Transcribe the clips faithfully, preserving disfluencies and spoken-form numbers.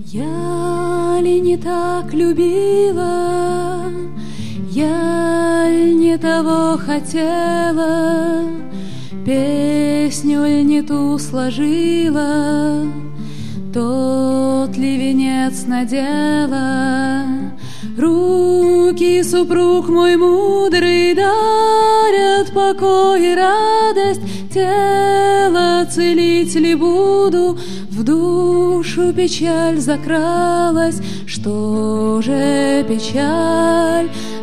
Я ли не так любила, я ли не того хотела, песню ли не ту сложила, тот ли венец надела? Руки супруг мой мудрый дарят покой и радость, тело целить ли буду, в душу печаль закралась. Что же печаль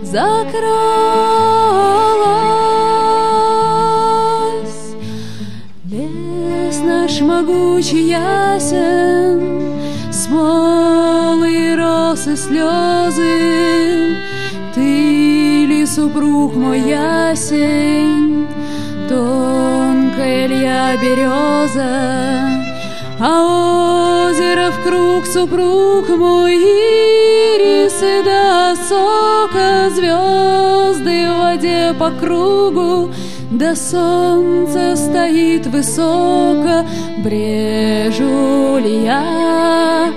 закралась? Лес наш могучий ясен, смолы и росы слезы. Ты ли, супруг мой ясень, тонкая ли я береза? А озеро вкруг, супруг мой, ирисы до осока, звезды в воде по кругу, да солнце стоит высоко. Брежу ли я,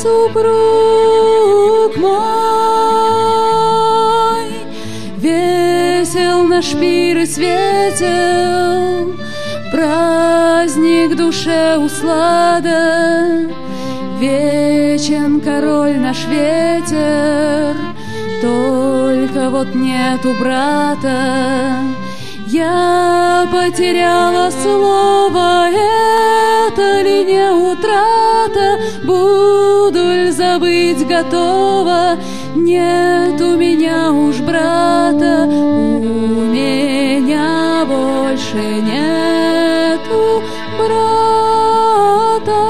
супруг мой? Весел наш пир и светел, праздник душе услада. Вечен король наш ветер, только вот нету брата. Я потеряла слово, это ли не утрата? Буду ли забыть готова? Нет у меня уж брата, у меня больше нету брата.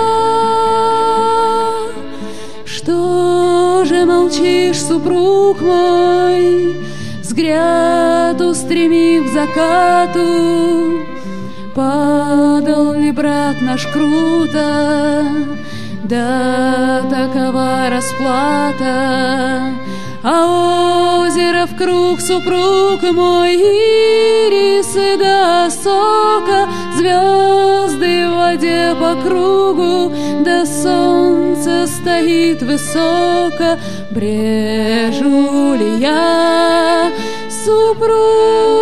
Что же молчишь, супруг мой? Взгляд устремив к закату, падал ли брат наш круто? Да такова расплата. А озеро вкруг, супруг мой, ирисы до осока, звезды в воде по кругу, да солнце стоит высоко. Брежу ли я, супруг